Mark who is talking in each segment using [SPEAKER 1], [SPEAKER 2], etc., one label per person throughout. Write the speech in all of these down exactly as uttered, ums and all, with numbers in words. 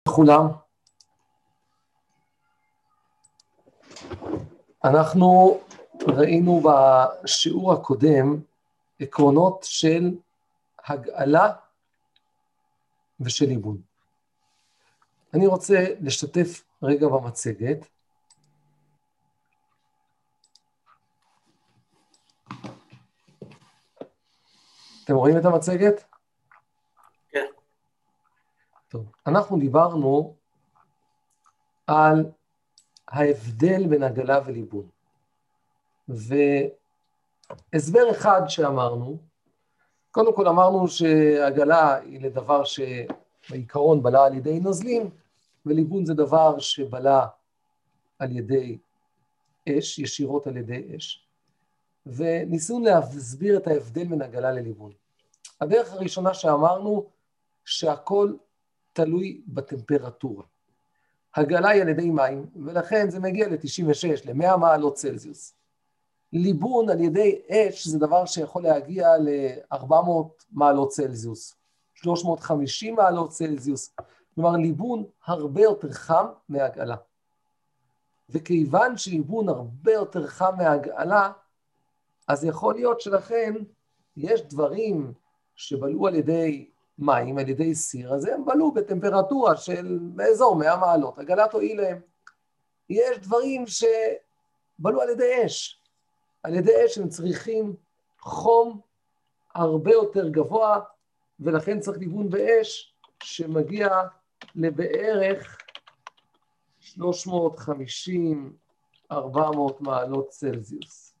[SPEAKER 1] לכולם, אנחנו ראינו בשיעור הקודם עקרונות של הגאלה ושל ליבון. אני רוצה לשתף רגע במצגת. אתם רואים את המצגת?
[SPEAKER 2] כן.
[SPEAKER 1] טוב, אנחנו דיברנו על ההבדל בין הגאלה וליבון. והסבר אחד שאמרנו, קודם כל אמרנו שהגאלה היא לדבר שבעיקרון בלע על ידי נוזלים, וליבון זה דבר שבלע על ידי אש, ישירות על ידי אש. וניסינו להסביר את ההבדל בין הגאלה לליבון. הדרך הראשונה שאמרנו שהכל תלוי בטמפרטורה. הגאלה היא על ידי מים, ולכן זה מגיע ל-תשעים ושש, ל-מאה מעלות צלזיוס. ליבון על ידי אש זה דבר שיכול להגיע ל-ארבע מאות מעלות צלזיוס, שלוש מאות וחמישים מעלות צלזיוס. כלומר, ליבון הרבה יותר חם מהגאלה. וכיוון שליבון הרבה יותר חם מהגאלה, אז יכול להיות שלכן יש דברים שבלעו על ידי מים, על ידי סיר, אז הם בלעו בטמפרטורה של באזור מאה מעלות. הגאלה תועיל להם. יש דברים שבלעו על ידי אש. על ידי אש הם צריכים חום הרבה יותר גבוה, ולכן צריך ליבון באש שמגיע לבערך שלוש מאות וחמישים עד ארבע מאות מעלות צלזיוס.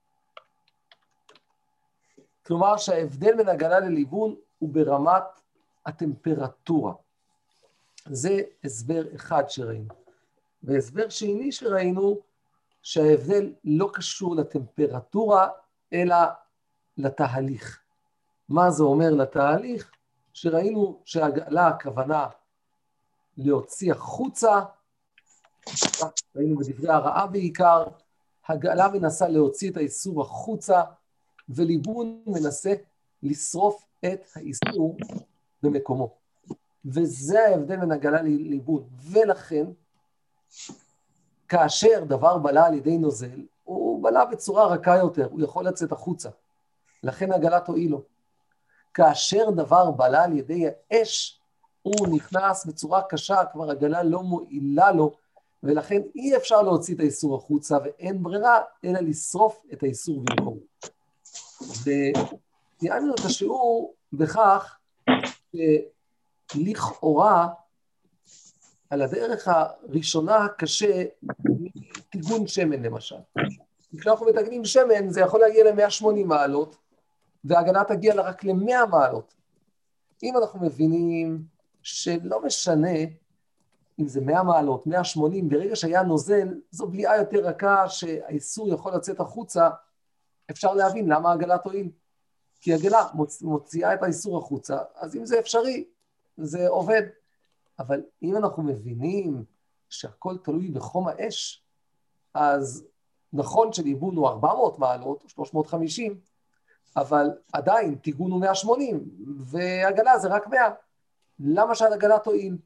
[SPEAKER 1] כלומר שההבדל בין הגאלה לליבון הוא ברמת הטמפרטורה. זה הסבר אחד שראינו. והסבר שני שראינו, שההבדל לא קשור לטמפרטורה, אלא לתהליך. מה זה אומר לתהליך? שראינו שהגאלה הכוונה להוציא החוצה, ראינו בדברי הרעה בעיקר, הגאלה מנסה להוציא את האיסור החוצה, וליבון מנסה לשרוף את האיסור במקומו. וזה ההבדל בין הגאלה לליבון. ולכן, כאשר דבר בלע על ידי נוזל, הוא בלע בצורה רכה יותר, הוא יכול לצאת החוצה. לכן הגאלה תועיל לו. כאשר דבר בלע על ידי האש, הוא נכנס בצורה קשה, כבר הגאלה לא מועילה לו, ולכן אי אפשר להוציא את האיסור החוצה, ואין ברירה אלא לשרוף את האיסור במקומו. ותיארנו את השיעור בכך שלכאורה על הדרך הראשונה הקשה מטיגון שמן למשל. כשאנחנו מתגנים שמן זה יכול להגיע ל-מאה ושמונים מעלות, והגאלה תגיע רק ל-מאה מעלות. אם אנחנו מבינים שלא משנה אם זה מאה מעלות, מאה ושמונים, ברגע שהיה נוזל, זו בליעה יותר רכה שהאיסור יכול לצאת החוצה, אפשר להבין למה הגאלה תועיל. כי הגאלה מוציאה את האיסור החוצה, אז אם זה אפשרי, זה עובד. אבל אם אנחנו מבינים שהכל תלוי בחום האש, אז נכון שליבון הוא ארבע מאות מעלות, שלוש מאות וחמישים, אבל עדיין טיגון הוא מאה ושמונים, והגאלה זה רק מאה. למה שהגאלה תועיל?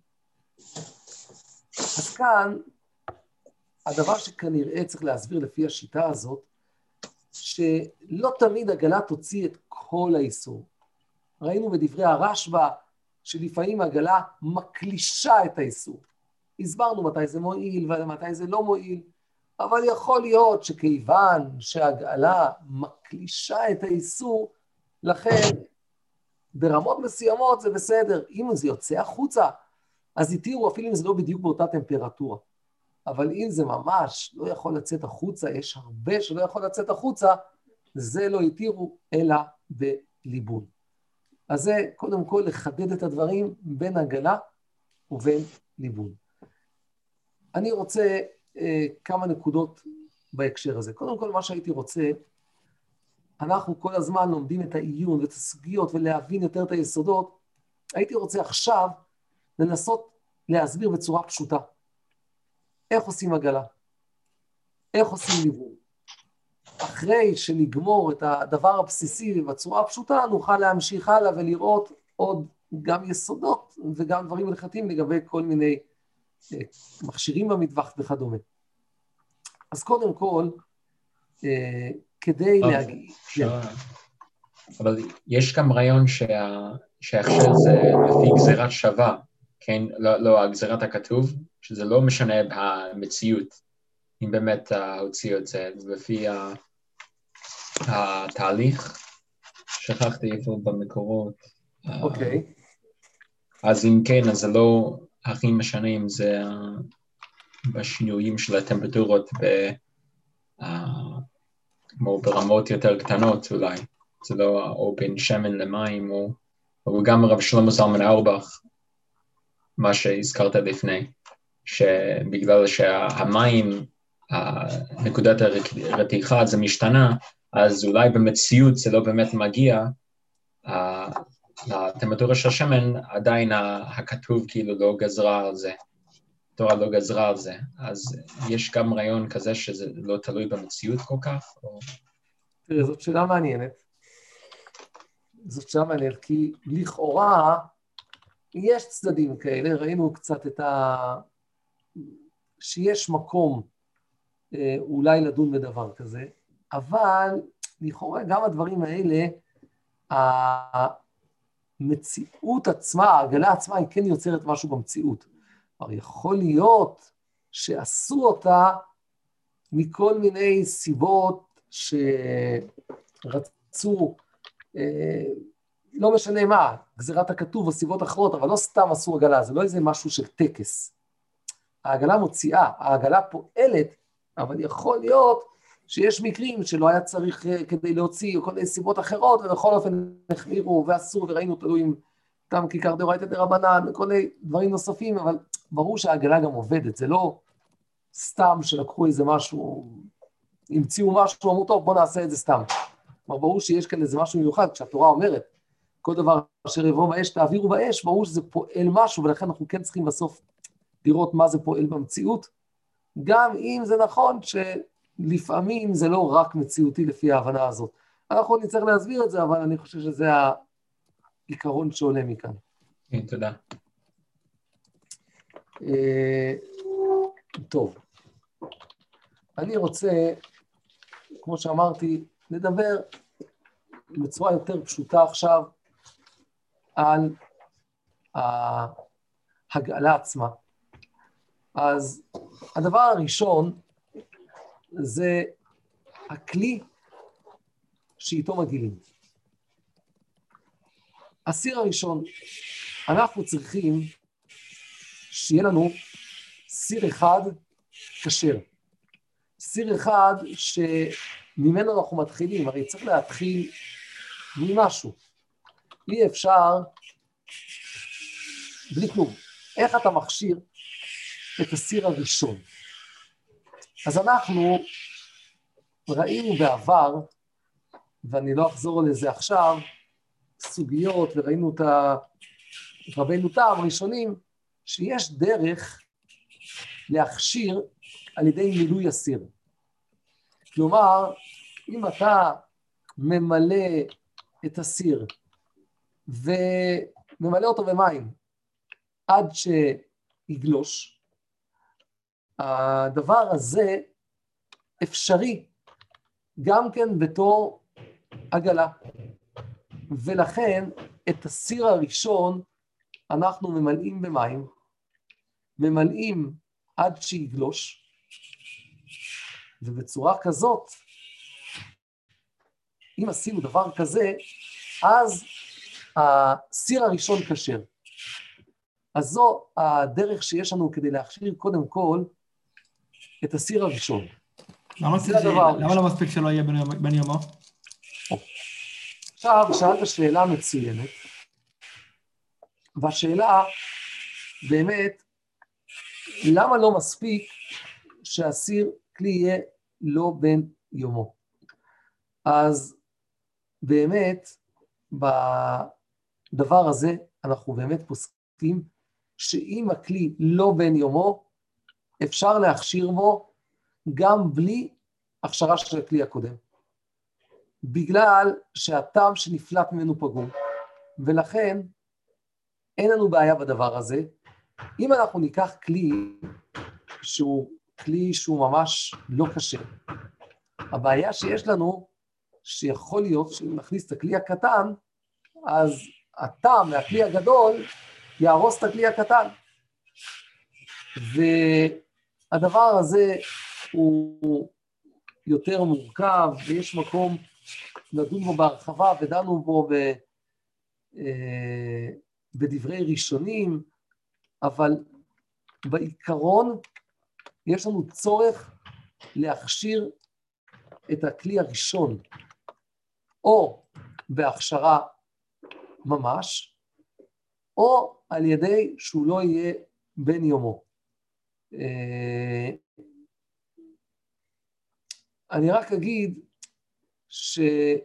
[SPEAKER 1] אז כאן, הדבר שכנראה צריך להסביר לפי השיטה הזאת, שלא תמיד הגאלה תוציא את כל האיסור. ראינו בדברי הרשב"א, שלפעמים הגאלה מקלישה את האיסור. הסברנו מתי זה מועיל ומתי זה לא מועיל, אבל יכול להיות שכיוון שהגאלה מקלישה את האיסור, לכן ברמות מסוימות זה בסדר. אם זה יוצא החוצה, אז יתירו אפילו אם זה לא בדיוק באותה טמפרטורה. אבל אם זה ממש לא יכול לצאת החוצה, יש הרבה שלא יכול לצאת החוצה, זה לא יתירו אלא בליבון. אז זה קודם כל לחדד את הדברים בין הגאלה ובין ליבון. אני רוצה אה, כמה נקודות בהקשר הזה. קודם כל מה שהייתי רוצה, אנחנו כל הזמן לומדים את העיון ואת הסוגיות ולהבין יותר את היסודות, הייתי רוצה עכשיו לנסות להסביר בצורה פשוטה. איך עושים הגאלה? איך עושים ליבון? אחרי שנגמור את הדבר הבסיסי בצורה הפשוטה, נוכל להמשיך הלאה ולראות עוד גם יסודות וגם דברים הלכתיים לגבי כל מיני מכשירים במטבח וכדומה. אז קודם כל, כדי להגיד...
[SPEAKER 2] אבל יש גם רעיון שההכשר זה לפי גזירת שווה, כן? לא הגזירת הכתוב, שזה לא משנה במציאות, אם באמת הוציאו את זה, לפי התהליך, שכחתי איפה במקורות.
[SPEAKER 1] אוקיי.
[SPEAKER 2] אז אם כן, אז זה לא הכי משנה אם זה בשינויים של הטמפרטורות, כמו ברמות יותר קטנות אולי, זה לא או בין שמן למים, או, או גם רב שלמה זלמן אוירבך, מה שהזכרת לפני, שבגלל שהמים, נקודת הרתיחה זה משתנה, אז אולי במציאות זה לא באמת מגיע, הטמפרטורה של השמן עדיין הכתוב כאילו לא גזרה על זה, התורה לא גזרה על זה, אז יש גם רעיון כזה שזה לא תלוי במציאות כל כך? או...
[SPEAKER 1] תראה, זאת שאלה מעניינת. זאת שאלה מעניינת, כי לכאורה יש צדדים כאלה, ראינו קצת את ה... שיש מקום אה, אולי לדון בדבר כזה, אבל לכאורה גם הדברים האלה, המציאות עצמה, העגלה עצמה היא כן יוצרת משהו במציאות. אבל יכול להיות שעשו אותה מכל מיני סיבות שרצו, אה, לא משנה מה, גזירת הכתוב או סיבות אחרות, אבל לא סתם עשו עגלה, זה לא איזה משהו של טקס. העגלה מוציאה, העגלה פועלת, אבל יכול להיות שיש מקרים שלא היה צריך כדי להוציא, או כל מיני סיבות אחרות, ובכל אופן החמירו ועשו, וראינו תלויים תם כיכר דאורייתא דרבנן, וכל מיני דברים נוספים, אבל ברור שהעגלה גם עובדת, זה לא סתם שלקחו איזה משהו, המציאו משהו, אמרו טוב, בוא נעשה את זה סתם. ברור שיש כאן איזה משהו מיוחד, כשהתורה אומרת, כל דבר אשר יבוא באש, תעבירו באש, ברור שזה פועל משהו, ולכן אנחנו כן צריכים בסוף לראות מה זה פועל במציאות, גם אם זה נכון שלפעמים זה לא רק מציאותי לפי ההבנה הזאת. אנחנו נצטרך להסביר את זה, אבל אני חושב שזה העיקרון שעולה מכאן.
[SPEAKER 2] כן, תודה.
[SPEAKER 1] טוב, אני רוצה, כמו שאמרתי, לדבר בצורה יותר פשוטה עכשיו על ההגאלה עצמה. אז הדבר הראשון זה הכלי שאיתו מגילים. הסיר הראשון, אנחנו צריכים שיהיה לנו סיר אחד כשר. סיר אחד שממנו אנחנו מתחילים, הרי צריך להתחיל ממשהו. אי אפשר בלי כלום. איך אתה מכשיר את הסיר הראשון? אז אנחנו ראינו בעבר, ואני לא אחזור לזה עכשיו, סוגיות, וראינו את רבינו תם ראשונים, שיש דרך להכשיר על ידי מילוי הסיר. כלומר, אם אתה ממלא את הסיר, וממלא אותו במים, עד שיגלוש, הדבר הזה אפשרי גם כן בתור עגלה. ולכן את הסיר הראשון אנחנו ממלאים במים, ממלאים עד שיגלוש, ובצורה כזאת, אם עשינו דבר כזה, אז הסיר הראשון כשר. אז זו הדרך שיש לנו כדי להכשיר קודם כל את הסיר הראשון.
[SPEAKER 3] למה, למה, למה לא מספיק שלא יהיה בן יומו?
[SPEAKER 1] עכשיו, שאלת שאלה מצוינת, והשאלה באמת, למה לא מספיק שהסיר כלי יהיה לא בן יומו? אז באמת, בדבר הזה אנחנו באמת פוסקים שאם הכלי לא בן יומו, אפשר להכשיר בו גם בלי הכשרה של הכלי הקודם. בגלל שהטעם שנפלט ממנו פגום, ולכן אין לנו בעיה בדבר הזה. אם אנחנו ניקח כלי שהוא כלי שהוא ממש לא קשה, הבעיה שיש לנו, שיכול להיות שאם נכניס את הכלי הקטן, אז הטעם מהכלי הגדול יהרוס את הכלי הקטן. והדבר הזה הוא יותר מורכב, ויש מקום לדון בו בהרחבה, ודנו בו ב, אה, בדברי ראשונים, אבל בעיקרון יש לנו צורך להכשיר את הכלי הראשון, או בהכשרה ממש, או על ידי שהוא לא יהיה בן יומו. אני רק אגיד שהדבר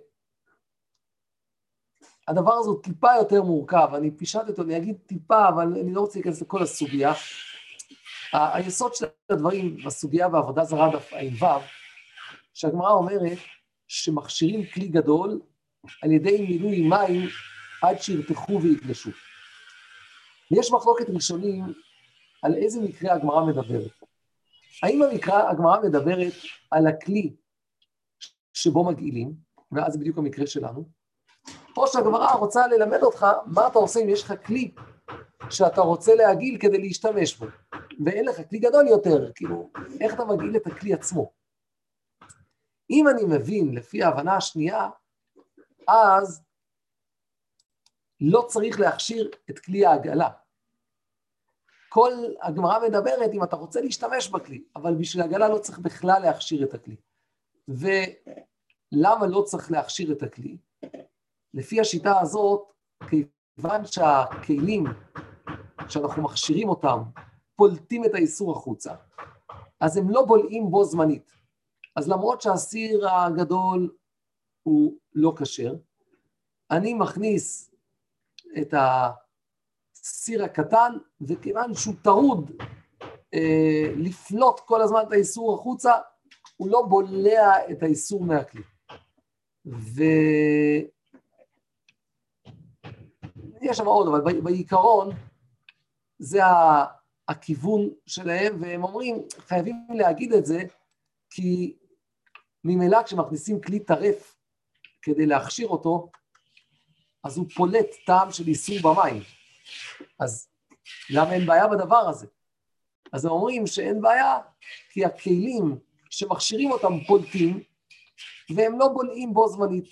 [SPEAKER 1] הזה הוא טיפה יותר מורכב, אני פישט אותו, אני אגיד טיפה, אבל אני לא רוצה להיכנס לכל הסוגיה. היסוד של הדברים בסוגיה בעבודה זרה דף ע"ו, שהגמרא אומרת שמכשירים כלי גדול על ידי מילוי מים עד שירתחו ויגלשו. יש מחלוקת ראשונים על איזה מקרה הגמרא מדברת. האם המקרא, הגמרא מדברת על הכלי שבו מגעילים, ואז זה בדיוק המקרה שלנו, או שהגמרא רוצה ללמד אותך מה אתה עושה אם יש לך כלי שאתה רוצה להגעיל כדי להשתמש בו, ואין לך כלי גדול יותר, כאילו, איך אתה מגעיל את הכלי עצמו? אם אני מבין לפי ההבנה השנייה, אז לא צריך להכשיר את כלי ההגעלה. כל הגמרא מדברת אם אתה רוצה להשתמש בכלי, אבל בשביל ההגעלה לא צריך בכלל להכשיר את הכלי. ולמה לא צריך להכשיר את הכלי? לפי השיטה הזאת, כיוון שהכלים שאנחנו מכשירים אותם, פולטים את האיסור החוצה, אז הם לא בולעים בו זמנית. אז למרות שהסיר הגדול הוא לא כשר, אני מכניס את הסיר הקטן, וכיוון שהוא טרוד אה, לפלוט כל הזמן את האיסור החוצה, הוא לא בולע את האיסור מהכלי. ויש שם עוד, אבל בעיקרון זה הכיוון שלהם, והם אומרים, חייבים להגיד את זה, כי ממילא כשמכניסים כלי טרף כדי להכשיר אותו, אז הוא פולט טעם של איסור במים. אז למה אין בעיה בדבר הזה? אז הם אומרים שאין בעיה, כי הכלים שמכשירים אותם פולטים, והם לא בולעים בו זמנית.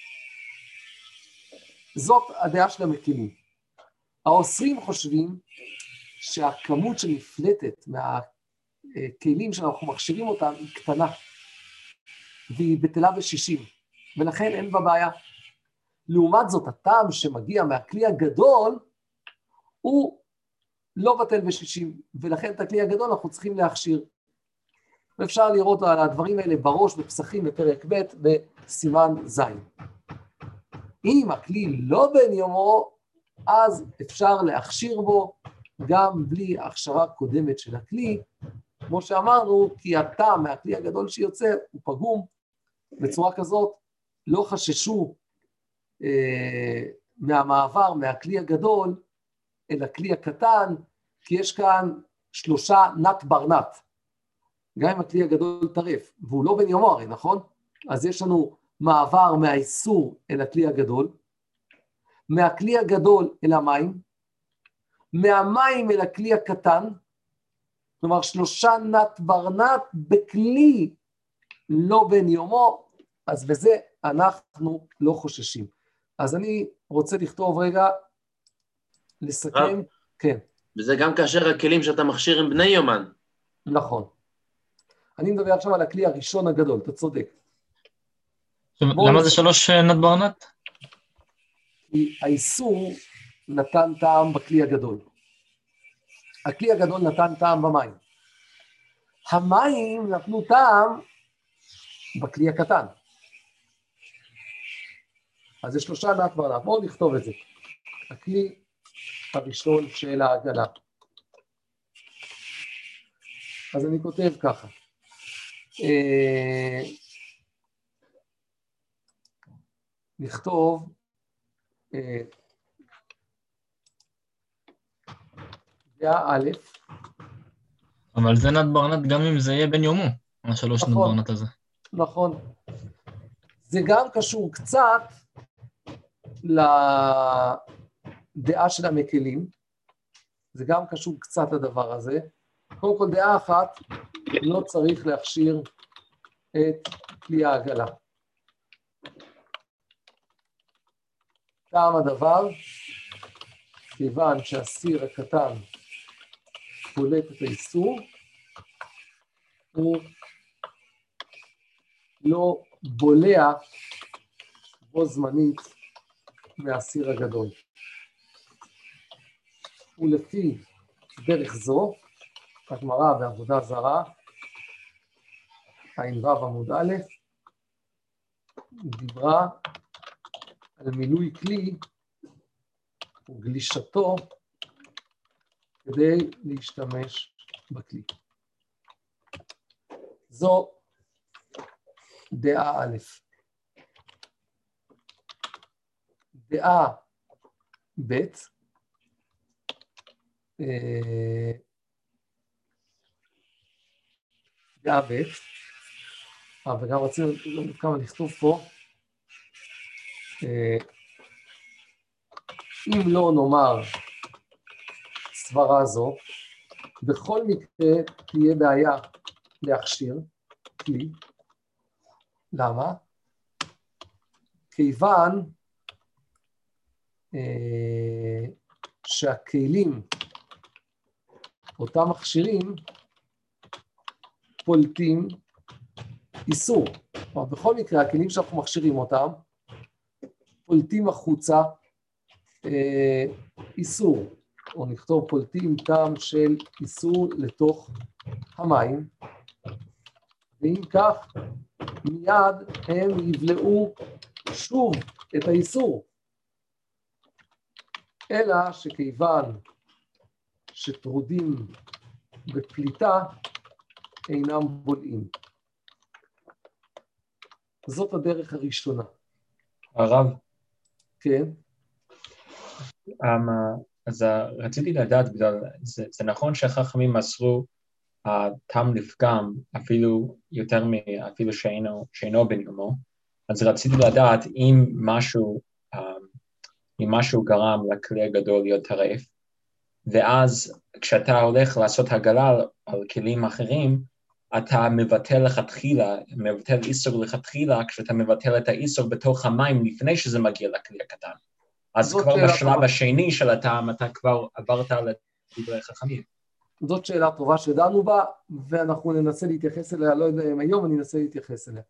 [SPEAKER 1] זאת הדעה של המקילים. האוסרים חושבים שהכמות שנפלטת מהכלים שאנחנו מכשירים אותם היא קטנה, והיא בטלה בשישים, ולכן אין בה בעיה. לעומת זאת, הטעם שמגיע מהכלי הגדול, הוא לא בטל בשישים, ולכן את הכלי הגדול אנחנו צריכים להכשיר. ואפשר לראות על הדברים האלה בראש בפסחים בפרק ב' בסימן ז'. אם הכלי לא בן יומו, אז אפשר להכשיר בו גם בלי הכשרה קודמת של הכלי, כמו שאמרנו, כי הטעם מהכלי הגדול שיוצא הוא פגום, בצורה כזאת לא חששו אה, מהמעבר מהכלי הגדול אל הכלי הקטן, כי יש כאן שלושה נת ברנת, גם אם הכלי הגדול טרף, והוא לא בן יומו הרי, נכון? אז יש לנו מעבר מהאיסור אל הכלי הגדול, מהכלי הגדול אל המים, מהמים אל הכלי הקטן, כלומר שלושה נת ברנת בכלי לא בן יומו, אז בזה אנחנו לא חוששים. אז אני רוצה לכתוב רגע, לסכם, רב, כן.
[SPEAKER 4] וזה גם כאשר הכלים שאתה מכשיר הם בני יומן.
[SPEAKER 1] נכון. אני מדבר עכשיו על הכלי הראשון הגדול, אתה צודק.
[SPEAKER 3] למה זה שלוש נת ברנת?
[SPEAKER 1] כי האיסור נתן טעם בכלי הגדול. הכלי הגדול נתן טעם במים. המים נתנו טעם בכלי הקטן. אז זה שלושה נת ברנת. בואו נכתוב את זה. הכלי הראשון של ההגנה. אז אני כותב ככה. אה, נכתוב אה, דעה א',
[SPEAKER 5] אבל זה נת ברנת גם אם זה יהיה בן יומו, השלוש נת
[SPEAKER 1] נכון.
[SPEAKER 5] ברנת הזה.
[SPEAKER 1] נכון. זה גם קשור קצת לדעה של המקלים, זה גם קשור קצת לדבר הזה. קודם כל, דעה אחת, לא צריך להכשיר את כלי העגלה. טעם הדבר, כיוון שהסיר הקטן פולט את האיסור, הוא לא בולע בו זמנית מהסיר הגדול. ולפי דרך זו, הגמרא בעבודה זרה, עין ו' עמוד א', דיברה על מילוי כלי וגלישתו כדי להשתמש בכלי. זו דעה א'. דעה ב', דעה ב', אה, וגם רצינו כמה לכתוב פה, אם לא נאמר סברה זו, בכל מקרה תהיה בעיה להכשיר כלי. למה? כיוון אה, שהכלים, אותם מכשירים, פולטים איסור. כלומר, בכל מקרה, הכלים שאנחנו מכשירים אותם, פולטים החוצה אה, איסור, או נכתוב פולטים טעם של איסור לתוך המים, ואם כך, מיד הם יבלעו שוב את האיסור. אלא שכיוון שטרודים בפליטה אינם בולעים. זאת הדרך הראשונה.
[SPEAKER 2] הרב.
[SPEAKER 1] כן.
[SPEAKER 2] Um, אז uh, רציתי לדעת, בגלל, זה, זה נכון שהחכמים מסרו uh, טעם לפגם אפילו יותר מאפילו שאינו, שאינו בן יומו, אז רציתי לדעת אם משהו, um, אם משהו גרם לכלי הגדול להיות טרף, ואז כשאתה הולך לעשות הגלה על, על כלים אחרים, אתה מבטל לכתחילה, מבטל איסור לכתחילה, כשאתה מבטל את האיסור בתוך המים לפני שזה מגיע לכלי הקטן. אז כבר בשלב טובה. השני של הטעם, אתה כבר עברת לדברי חכמים.
[SPEAKER 1] זאת שאלה טובה שדנו בה, ואנחנו ננסה להתייחס אליה, לא יודע אם היום אני אנסה להתייחס אליה.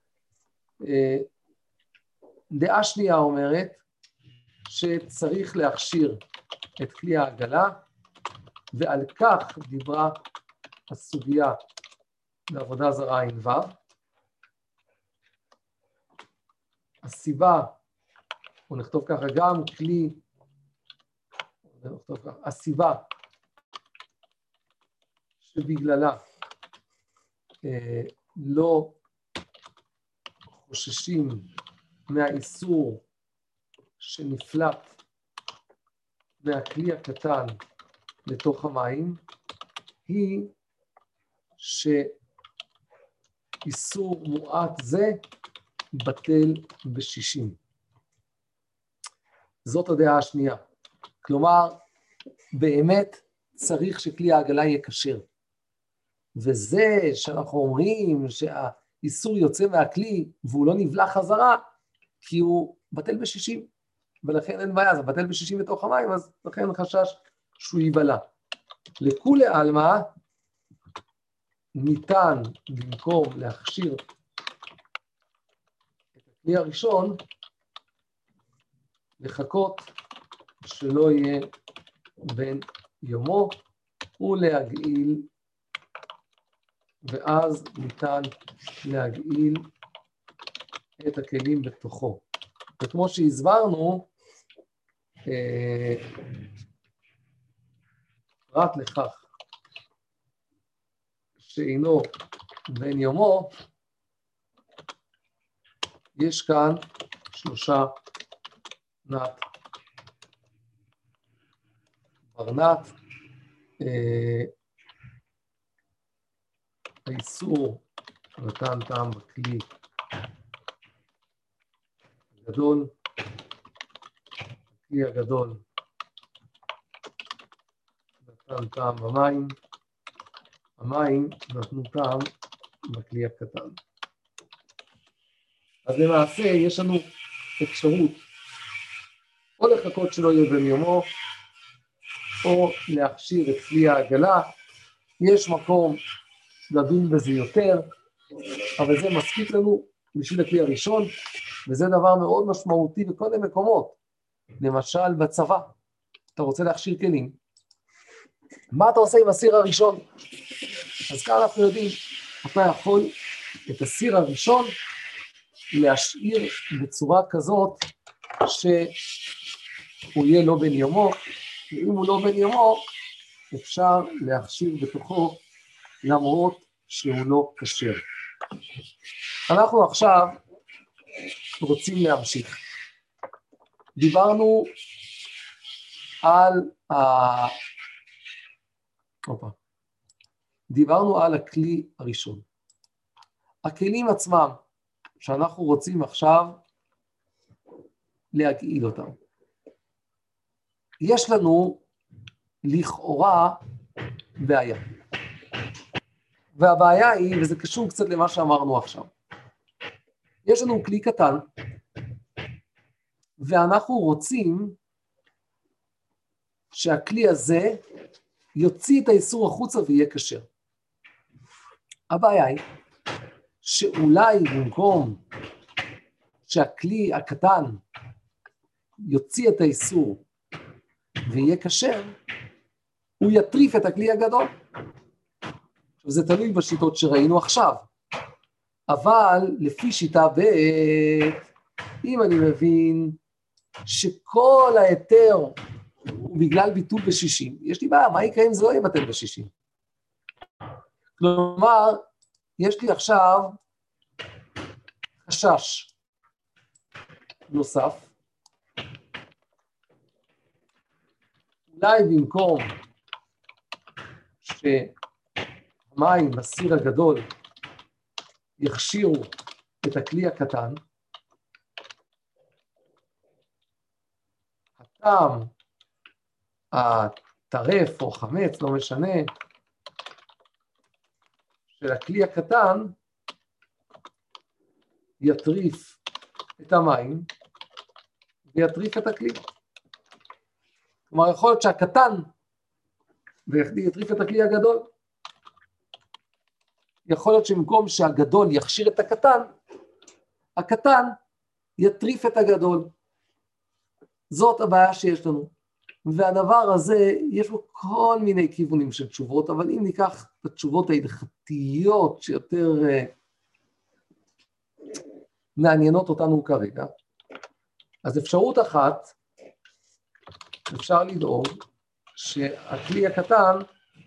[SPEAKER 1] דעה שנייה אומרת, שצריך להכשיר את כלי העגלה, ועל כך דיברה הסוגיה בעבודה זרה עין ו'. הסיבה, או נכתוב ככה, גם כלי, נכתוב ככה, הסיבה שבגללה אה, לא חוששים מהאיסור שנפלט מהכלי הקטן לתוך המים, היא שאיסור מועט זה בטל בשישים. זאת הדעה השנייה. כלומר, באמת צריך שכלי העגלה יהיה כשר. וזה שאנחנו אומרים שהאיסור יוצא מהכלי והוא לא נבלע חזרה, כי הוא בטל בשישים. ולכן אין בעיה, זה בטל בשישים בתוך המים, אז לכן חשש שהוא ייבלע. לכולי עלמא, ניתן במקום להכשיר את הכלי הראשון, לחכות שלא יהיה בן יומו, ולהגעיל, ואז ניתן להגעיל את הכלים בתוכו. וכמו שהסברנו, פרט לכך שאינו בן יומו, יש כאן שלושה נת ברנת, האיסור נתן טעם בכלי הגדול, הכלי הגדול נתן טעם במים, המים נתנו טעם בכלי הקטן. אז למעשה יש לנו אפשרות או לחכות שלא יהיה בן יומו, או להכשיר את כלי העגלה. יש מקום לדון בזה יותר, אבל זה מספיק לנו בשביל הכלי הראשון, וזה דבר מאוד משמעותי בכל מיני מקומות. למשל בצבא, אתה רוצה להכשיר כלים, מה אתה עושה עם הסיר הראשון? אז כאן אנחנו יודעים, אתה יכול את הסיר הראשון להשאיר בצורה כזאת שהוא יהיה לא בן יומו, ואם הוא לא בן יומו אפשר להכשיר בתוכו למרות שהוא לא כשר. אנחנו עכשיו רוצים להמשיך. דיברנו על ה... אופה. דיברנו על הכלי הראשון. הכלים עצמם שאנחנו רוצים עכשיו להגעיל אותם. יש לנו לכאורה בעיה. והבעיה היא, וזה קשור קצת למה שאמרנו עכשיו, יש לנו כלי קטן, ואנחנו רוצים שהכלי הזה יוציא את האיסור החוצה ויהיה כשר. הבעיה היא שאולי במקום שהכלי הקטן יוציא את האיסור ויהיה כשר, הוא יטריף את הכלי הגדול. וזה תלוי בשיטות שראינו עכשיו. אבל לפי שיטה ב', אם אני מבין שכל ההיתר הוא בגלל ביטול בשישים, יש לי בעיה, מה יקרה אם זה לא יבטל בשישים? כלומר, יש לי עכשיו חשש נוסף, אולי במקום שהמים בסיר הגדול יכשירו את הכלי הקטן, הטעם, הטרף או חמץ, לא משנה, של הכלי הקטן יטריף את המים ויטריף את הכלי. כלומר, יכול להיות שהקטן ויטריף את הכלי הגדול. יכול להיות שבמקום שהגדול יכשיר את הקטן, הקטן יטריף את הגדול. זאת הבעיה שיש לנו. והדבר הזה, יש בו כל מיני כיוונים של תשובות, אבל אם ניקח את התשובות ההלכתיות שיותר uh, מעניינות אותנו כרגע, אז אפשרות אחת, אפשר לדאוג שהכלי הקטן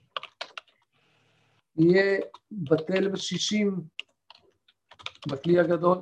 [SPEAKER 1] יהיה בטל בשישים בכלי הגדול.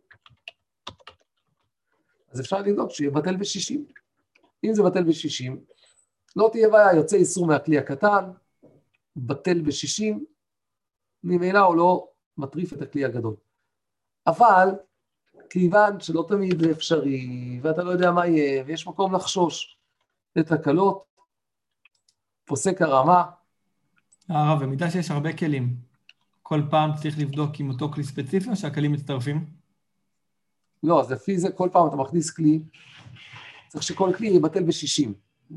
[SPEAKER 1] אז אפשר לדאוג שיהיה בטל בשישים. אם זה בטל בשישים, לא תהיה בעיה, יוצא איסור מהכלי הקטן, בטל בשישים, ממילא הוא לא מטריף את הכלי הגדול. אבל, כיוון שלא תמיד זה אפשרי, ואתה לא יודע מה יהיה, ויש מקום לחשוש לתקלות, פוסק הרמה.
[SPEAKER 3] הרב, במידה שיש הרבה כלים, כל פעם צריך לבדוק עם אותו כלי ספציפי, או שהכלים מצטרפים?
[SPEAKER 1] לא, אז לפי זה כל פעם אתה מכניס כלי, צריך שכל כלי יבטל בשישים.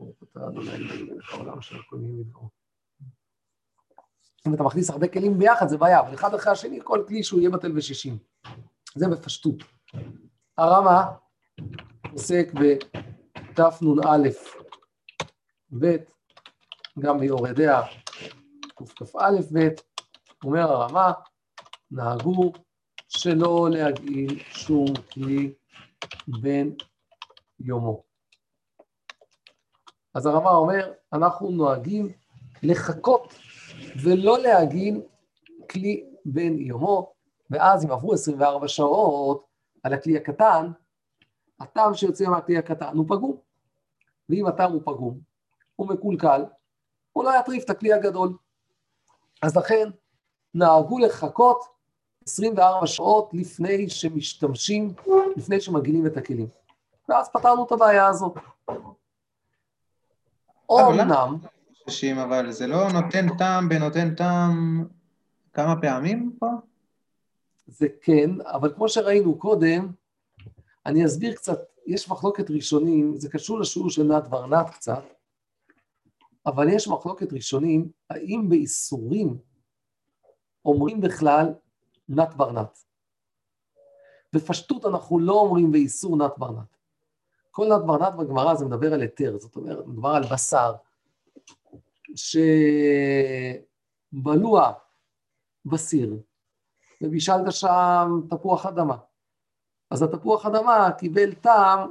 [SPEAKER 1] אם אתה מכניס הרבה כלים ביחד, זה בעיה, אבל אחד אחרי השני, כל כלי שהוא יהיה בטל בשישים. זה בפשטות. הרמה עוסק בתנ"א ב', גם ביורדיה, קכ"א ב', אומר הרמה, נהגו שלא להגעיל שום כלי בין יומו. אז הרמה אומר, אנחנו נוהגים לחכות ולא להגעיל כלי בין יומו, ואז אם עברו עשרים וארבע שעות על הכלי הקטן, הטעם שיוצא מהכלי הקטן הוא פגום. ואם הטעם הוא פגום, הוא מקולקל, הוא לא יטריף את הכלי הגדול. אז לכן נהגו לחכות עשרים וארבע שעות לפני שמשתמשים, לפני שמגילים את הכלים. ואז פתרנו את הבעיה הזאת. אומנם,
[SPEAKER 6] חוששים, אבל זה לא נותן טעם בנותן טעם כמה פעמים פה?
[SPEAKER 1] זה כן, אבל כמו שראינו קודם, אני אסביר קצת, יש מחלוקת ראשונים, זה קשור לשיעור של נת ורנת קצת, אבל יש מחלוקת ראשונים, האם באיסורים אומרים בכלל נת ורנת. בפשטות אנחנו לא אומרים באיסור נת ורנת. כל נת ורנת בגמרא זה מדבר על היתר, זאת אומרת, מדבר על בשר, שבלוע בסיר, ובישלת שם תפוח אדמה. אז התפוח אדמה קיבל טעם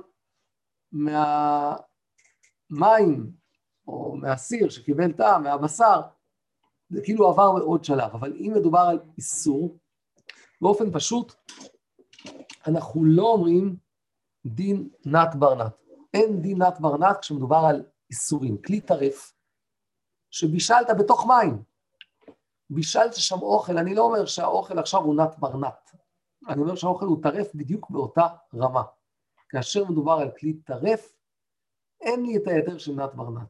[SPEAKER 1] מהמים, או מהסיר שקיבל טעם, מהבשר, זה כאילו עבר עוד שלב. אבל אם מדובר על איסור, באופן פשוט, אנחנו לא אומרים דין נת ברנת. אין דין נת ברנת כשמדובר על איסורים. כלי טרף, שבישלת בתוך מים. בישלת שם אוכל, אני לא אומר שהאוכל עכשיו הוא נת ברנת. אני אומר שהאוכל הוא טרף בדיוק באותה רמה. כאשר מדובר על כלי טרף, אין לי את היתר של נת ברנת.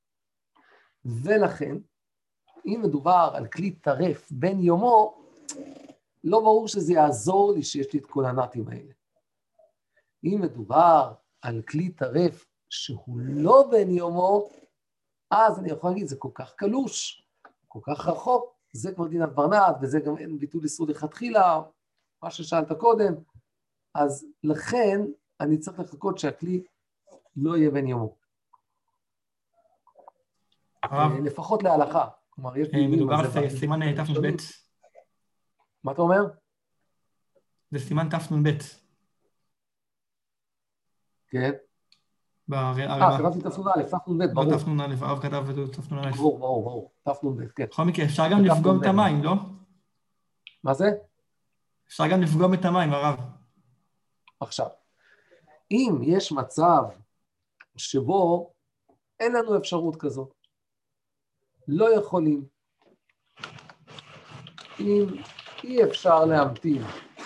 [SPEAKER 1] ולכן, אם מדובר על כלי טרף בין יומו, לא ברור שזה יעזור לי שיש לי את כל הנתים האלה. אם מדובר על כלי טרף שהוא לא בין יומו, אז אני יכול להגיד, זה כל כך קלוש, כל כך רחוק, זה כבר דינת ברנת, וזה גם אין ביטול איסור לכתחילה, מה ששאלת קודם, אז לכן אני צריך לחכות שהכלי לא יהיה בין יומו. לפחות להלכה. כלומר, יש דינים...
[SPEAKER 3] מדובר על סימן תפנ"ב.
[SPEAKER 1] מה אתה אומר?
[SPEAKER 3] זה סימן תפנ"ב.
[SPEAKER 1] כן.
[SPEAKER 3] אה,
[SPEAKER 1] כתבתי תפנ"א, תפנ"ב, ברור.
[SPEAKER 3] לא תפנ"א, הרב כתב תפנ"א.
[SPEAKER 1] ברור, ברור, ברור, תפנ"ב, כן.
[SPEAKER 3] בכל מקרה, אפשר גם לפגום את המים, לא?
[SPEAKER 1] מה זה?
[SPEAKER 3] אפשר גם לפגום את המים, הרב.
[SPEAKER 1] עכשיו, אם יש מצב שבו אין לנו אפשרות כזאת, לא יכולים, אם אי אפשר להמתין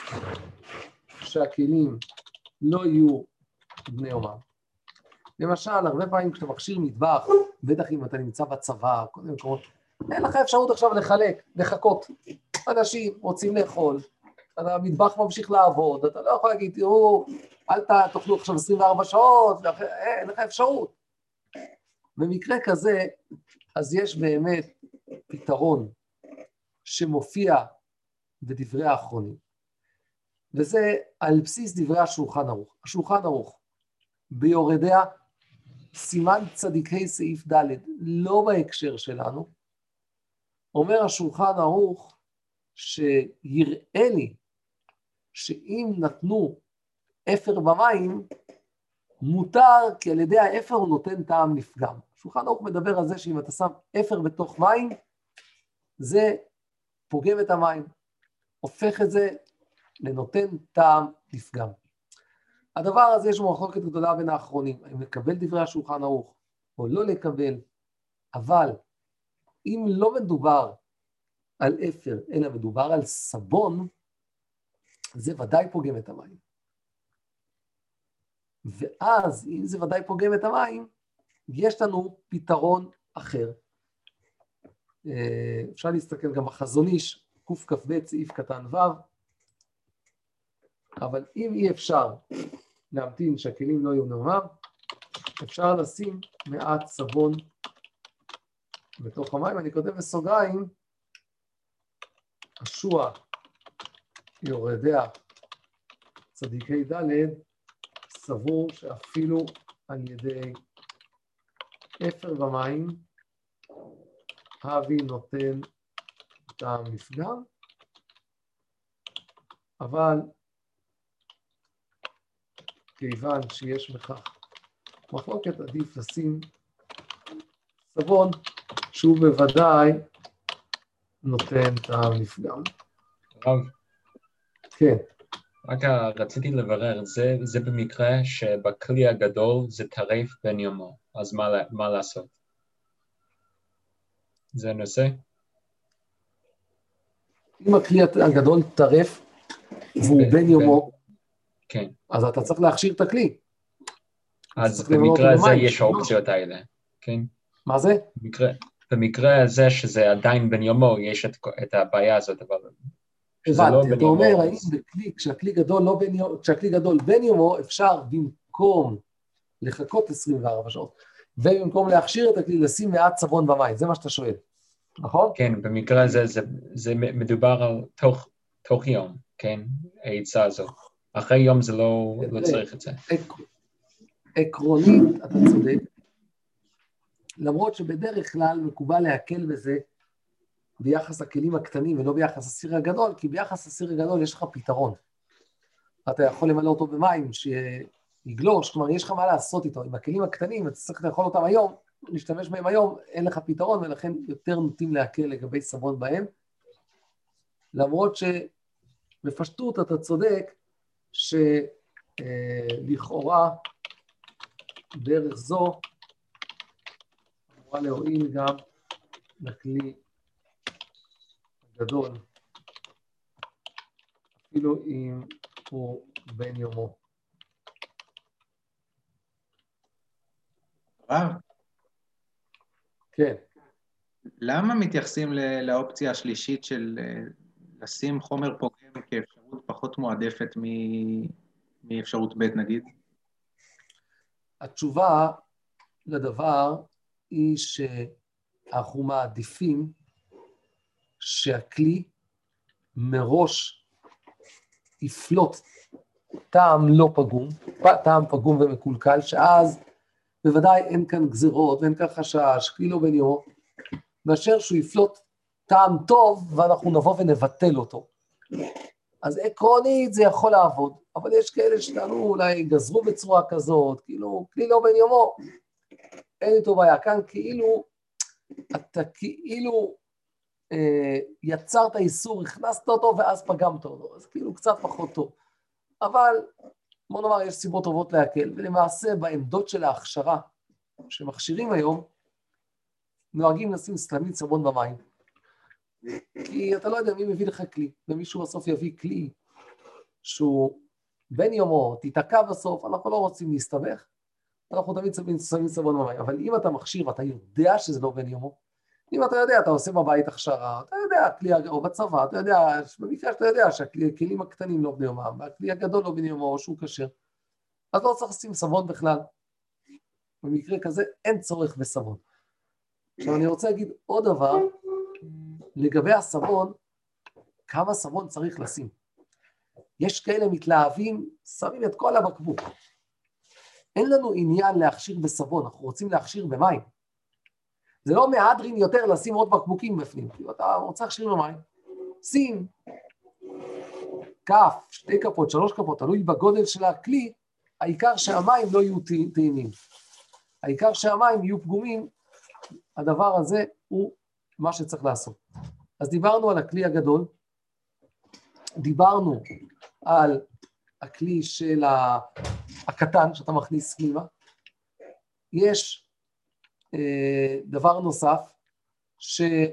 [SPEAKER 1] שהכלים לא יהיו בני יומם. למשל, הרבה פעמים כשאתה מכשיר מטבח, בטח אם אתה נמצא בצבא, קודם כל, אין לך אפשרות עכשיו לחלק, לחכות. אנשים רוצים לאכול, המטבח ממשיך לעבוד, אתה לא יכול להגיד, תראו, אל תאכלו עכשיו עשרים וארבע שעות, אין לך אפשרות. במקרה כזה, אז יש באמת פתרון שמופיע בדברי האחרונים, וזה על בסיס דברי השולחן ערוך. השולחן ערוך, ביורדיה, סימן צדיקי סעיף ד', לא בהקשר שלנו, אומר השולחן ערוך שיראה לי שאם נתנו אפר במים, מותר כי על ידי האפר הוא נותן טעם לפגם. השולחן ערוך מדבר על זה שאם אתה שם אפר בתוך מים, זה פוגם את המים, הופך את זה לנותן טעם לפגם. הדבר הזה יש מחלוקת גדולה בין האחרונים, אם לקבל דברי השולחן ערוך או לא לקבל, אבל אם לא מדובר על אפר, אלא מדובר על סבון, זה ודאי פוגם את המים. ואז, אם זה ודאי פוגם את המים, יש לנו פתרון אחר. אפשר להסתכל גם בחזון איש, קכ"ב, סעיף קטן ו', אבל אם אי אפשר להמתין שהכלים לא יהיו נאמר, אפשר לשים מעט סבון בתוך המים. אני כותב בסוגריים, השוע יורדיה צדיקי ד' סבור שאפילו על ידי אפר במים, אבי נותן טעם לפגם, אבל כיוון שיש בכך מחלוקת, עדיף לשים סבון שהוא בוודאי נותן טעם לפגם.
[SPEAKER 2] רב.
[SPEAKER 1] כן.
[SPEAKER 2] רק רציתי לברר, זה, זה במקרה שבכלי הגדול זה טרף בין יומו, אז מה, מה לעשות? זה נושא?
[SPEAKER 1] אם הכלי הגדול טרף, והוא בן יומו,
[SPEAKER 2] כן.
[SPEAKER 1] אז אתה צריך להכשיר את הכלי.
[SPEAKER 2] אז במקרה הזה יש האופציות האלה, כן?
[SPEAKER 1] מה זה?
[SPEAKER 2] במקרה, במקרה הזה שזה עדיין בן יומו, יש את, את הבעיה הזאת, אבל שזה לא בן
[SPEAKER 1] אתה
[SPEAKER 2] יומו.
[SPEAKER 1] אומר, האם
[SPEAKER 2] אז...
[SPEAKER 1] בכלי, כשהכלי גדול לא בן יומו, כשהכלי גדול בן יומו, אפשר במקום לחכות עשרים וארבע שעות, ובמקום להכשיר את הכלי, לשים מעט סבון במים, זה מה שאתה שואל, נכון?
[SPEAKER 2] כן, במקרה הזה זה, זה מדובר על תוך, תוך יום, כן? העצה הזו. אחרי יום זה לא, לא צריך את זה.
[SPEAKER 1] עקרונית, אתה צודק, למרות שבדרך כלל מקובל להקל בזה ביחס לכלים הקטנים ולא ביחס לסיר הגדול, כי ביחס לסיר הגדול יש לך פתרון. אתה יכול למלא אותו במים שיגלוש, כלומר יש לך מה לעשות איתו. עם הכלים הקטנים, אתה צריך לאכול אותם היום, להשתמש בהם היום, אין לך פתרון, ולכן יותר נוטים להקל לגבי סבון בהם. למרות שבפשטות אתה צודק, שלכאורה דרך זו אמורה להועיל גם לכלי גדול, אפילו אם הוא בן יומו.
[SPEAKER 6] רב,
[SPEAKER 1] כן.
[SPEAKER 6] למה מתייחסים ל- לאופציה השלישית של אה, לשים חומר פוגם כאפשרות פחות מועדפת מ- מאפשרות ב' נגיד?
[SPEAKER 1] התשובה לדבר היא שאנחנו מעדיפים שהכלי מראש יפלוט טעם לא פגום, טעם פגום ומקולקל, שאז בוודאי אין כאן גזירות ואין כאן חשש, כלי לא בן יומו, מאשר שהוא יפלוט טעם טוב ואנחנו נבוא ונבטל אותו. אז עקרונית זה יכול לעבוד, אבל יש כאלה שטענו אולי גזרו בצורה כזאת, כאילו כלי לא בן יומו, אין איתו בעיה, כאן כאילו, אתה כאילו אה, יצרת איסור, הכנסת אותו ואז פגמת אותו, אז כאילו קצת פחות טוב. אבל בוא נאמר, יש סיבות טובות להקל, ולמעשה בעמדות של ההכשרה שמכשירים היום, נוהגים לשים סלמית סבון במים, כי אתה לא יודע מי מביא לך כלי, ומישהו בסוף יביא כלי שהוא בן יומו, תיתקע בסוף, אנחנו לא רוצים להסתבך, אנחנו תמיד שמים סבון במים, אבל אם אתה מכשיר ואתה יודע שזה לא בן יומו, אם אתה יודע, אתה עושה בבית הכשרה, אתה יודע, כלי, או בצבא, אתה יודע, במקרה שאתה יודע שהכלים הקטנים לא בני יומם, והכלי הגדול לא בני יומו, או שהוא כשר, אז לא צריך לשים סבון בכלל. במקרה כזה אין צורך בסבון. עכשיו אני רוצה להגיד עוד דבר, לגבי הסבון, כמה סבון צריך לשים. יש כאלה מתלהבים, שמים את כל הבקבוק. אין לנו עניין להכשיר בסבון, אנחנו רוצים להכשיר במים. זה לא מהדרין יותר לשים עוד בקבוקים בפנים, כי אתה רוצה להכשיר במים. שים כף, שתי כפות, שלוש כפות, תלוי בגודל של הכלי, העיקר שהמים לא יהיו טעימים. העיקר שהמים יהיו פגומים, הדבר הזה הוא מה שצריך לעשות. אז דיברנו על הכלי הגדול, דיברנו על הכלי של הקטן שאתה מכניס פנימה, יש אה, דבר נוסף, שגם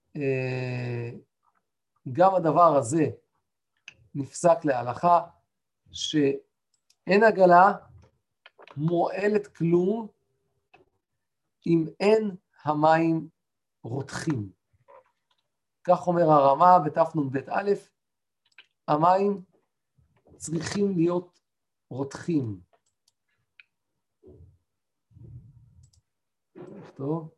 [SPEAKER 1] אה, הדבר הזה נפסק להלכה, שאין עגלה מועלת כלום, אם אין המים רותחים. כך אומר הרמה בתפנון בית א', המים צריכים להיות רותחים. טוב.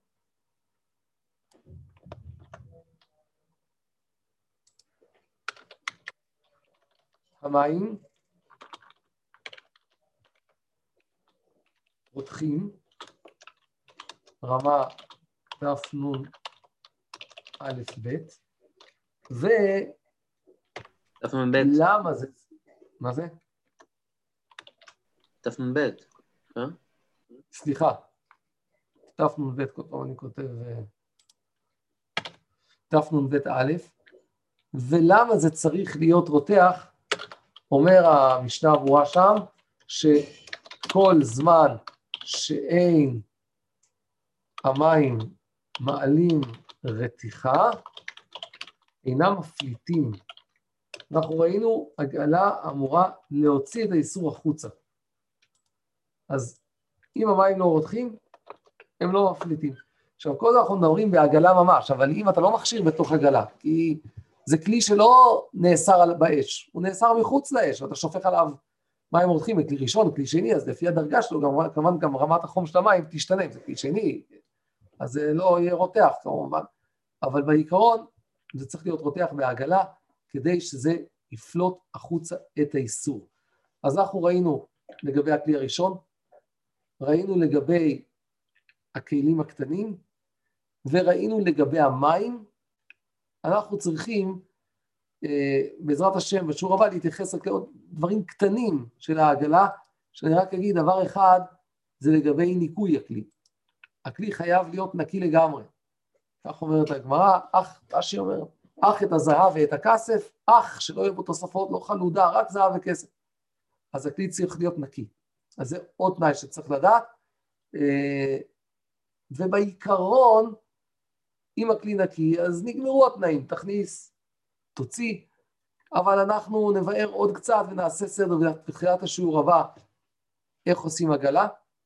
[SPEAKER 1] המים רותחים, רמה תפנון א' ב', ולמה זה? מה זה?
[SPEAKER 4] תפנון ב', אה?
[SPEAKER 1] סליחה, תפנון ב', כל פעם אני כותב תפנון ב' א', ולמה זה צריך להיות רותח? אומר המשנה ברורה שם, שכל זמן שאין המים מעלים רתיחה, אינם מפליטים. אנחנו ראינו, עגלה אמורה להוציא את האיסור החוצה. אז אם המים לא רותחים, הם לא מפליטים. עכשיו, כל זה אנחנו מדברים בעגלה ממש, אבל אם אתה לא מכשיר בתוך עגלה, כי זה כלי שלא נאסר באש, הוא נאסר מחוץ לאש, ואתה שופך עליו מים רותחים, כלי ראשון, כלי שני, אז לפי הדרגה שלו, גם, כמובן גם רמת החום של המים תשתנה, זה כלי שני, אז זה לא יהיה רותח כמובן, אבל בעיקרון זה צריך להיות רותח בעגלה, כדי שזה יפלוט החוצה את האיסור. אז אנחנו ראינו לגבי הכלי הראשון, ראינו לגבי הכלים הקטנים, וראינו לגבי המים, אנחנו צריכים, אה, בעזרת השם, בשיעור הבא, להתייחס רק לעוד דברים קטנים של העגלה, שאני רק אגיד דבר אחד, זה לגבי ניקוי הכלי. הכלי חייב להיות נקי לגמרי. כך אומרת הגמרא, אך, רש"י אומר, אך את הזהב ואת הכסף, אך שלא יהיו בו תוספות, לא חלודה, רק זהב וכסף. אז הכלי צריך להיות נקי. אז זה עוד תנאי שצריך לדעת. אה, ובעיקרון, אם הכלי נקי, אז נגמרו התנאים, תכניס, תוציא, אבל אנחנו נבאר עוד קצת ונעשה סדר בתחילת השיעור הבא, איך עושים עגלה,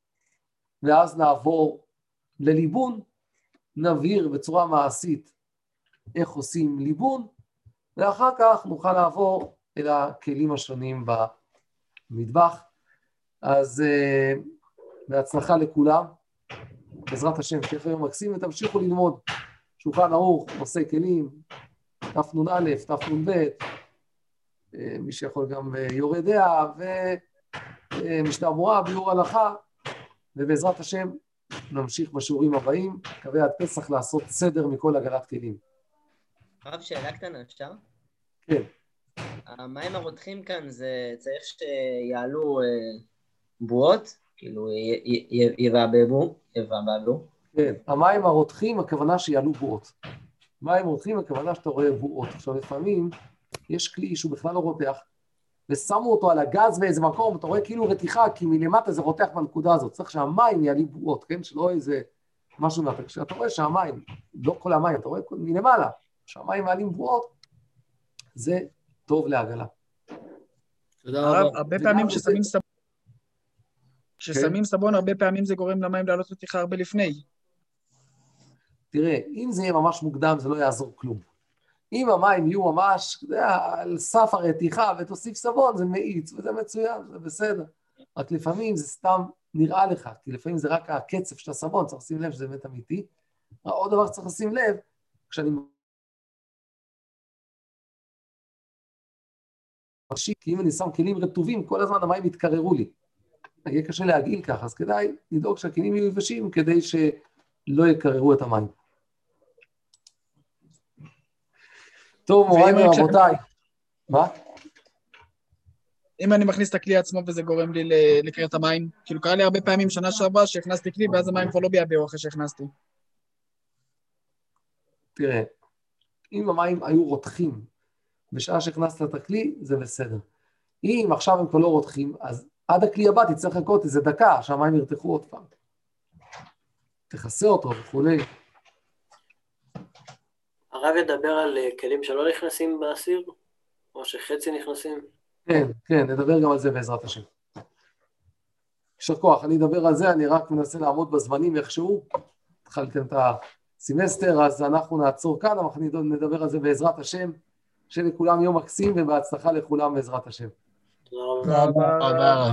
[SPEAKER 1] ואז נעבור לליבון, נבהיר בצורה מעשית איך עושים ליבון, ואחר כך נוכל לעבור אל הכלים השונים במטבח. אז uh, בהצלחה לכולם, בעזרת השם, שיהיה יום מקסים, ותמשיכו ללמוד. שולחן ערוך, נושא כלים, תנ"א, תנ"ב, מי שיכול גם יורה דעה, ומשנה ברורה, ביאור הלכה, ובעזרת השם נמשיך בשיעורים הבאים, מקווה עד פסח לעשות סדר מכל עגלת כלים.
[SPEAKER 7] הרב, שאלה קטנה, אפשר?
[SPEAKER 1] כן.
[SPEAKER 7] המים הרותחים כאן, זה צריך שיעלו בועות, כאילו יבעבעו, יבעבעו.
[SPEAKER 1] כן, המים הרותחים, הכוונה שיעלו בועות. מים רותחים, הכוונה שאתה רואה בועות. עכשיו, לפעמים יש כלי שהוא בכלל לא רותח, ושמו אותו על הגז באיזה מקום, אתה רואה כאילו רתיחה, כי מלמטה זה רותח בנקודה הזאת. צריך שהמים יעלו בועות, כן? שלא איזה משהו מהפק. כשאתה רואה שהמים, לא כל המים, אתה רואה מלמעלה, שהמים מעלים בועות, זה טוב לעגלה.
[SPEAKER 5] תודה רבה.
[SPEAKER 8] הרבה פעמים כששמים סבון, כששמים סבון, הרבה פעמים זה גורם למים לעלות רתיחה הרבה לפני.
[SPEAKER 1] תראה, אם זה יהיה ממש מוקדם, זה לא יעזור כלום. אם המים יהיו ממש, אתה יודע, על סף הרתיחה ותוסיף סבון, זה מאיץ, וזה מצוין, זה בסדר. רק לפעמים זה סתם נראה לך, כי לפעמים זה רק הקצף של הסבון, צריך לשים לב שזה באמת אמיתי. עוד דבר שצריך לשים לב, כשאני מרשיק, כי אם אני שם כלים רטובים, כל הזמן המים יתקררו לי. יהיה קשה להגעיל ככה, אז כדאי לדאוג שהכלים יהיו יבשים, כדי שלא יקררו את המים. טוב, מוריי ורבותיי. מה?
[SPEAKER 8] אם אני מכניס את הכלי עצמו וזה גורם לי לקרר את המים, כאילו קרה לי הרבה פעמים שנה שעברה שהכנסתי כלי, ואז המים כבר לא ביעבעו אחרי שהכנסתי. תראה,
[SPEAKER 1] אם המים היו רותחים בשעה שהכנסת את הכלי, זה בסדר. אם עכשיו הם כבר לא רותחים, אז עד הכלי הבא תצטרך לחכות איזה דקה, שהמים ירתחו עוד פעם. תכסה אותו וכולי.
[SPEAKER 9] הרב ידבר על כלים שלא נכנסים באסיר, או שחצי נכנסים?
[SPEAKER 1] כן, כן, נדבר גם על זה בעזרת השם. יישר כוח, אני אדבר על זה, אני רק מנסה לעמוד בזמנים איכשהו. התחלתם את הסמסטר, אז אנחנו נעצור כאן, אבל נדבר על זה בעזרת השם. שלכולם יום מקסים ובהצלחה לכולם בעזרת השם.
[SPEAKER 9] תודה רבה.
[SPEAKER 5] תודה רבה.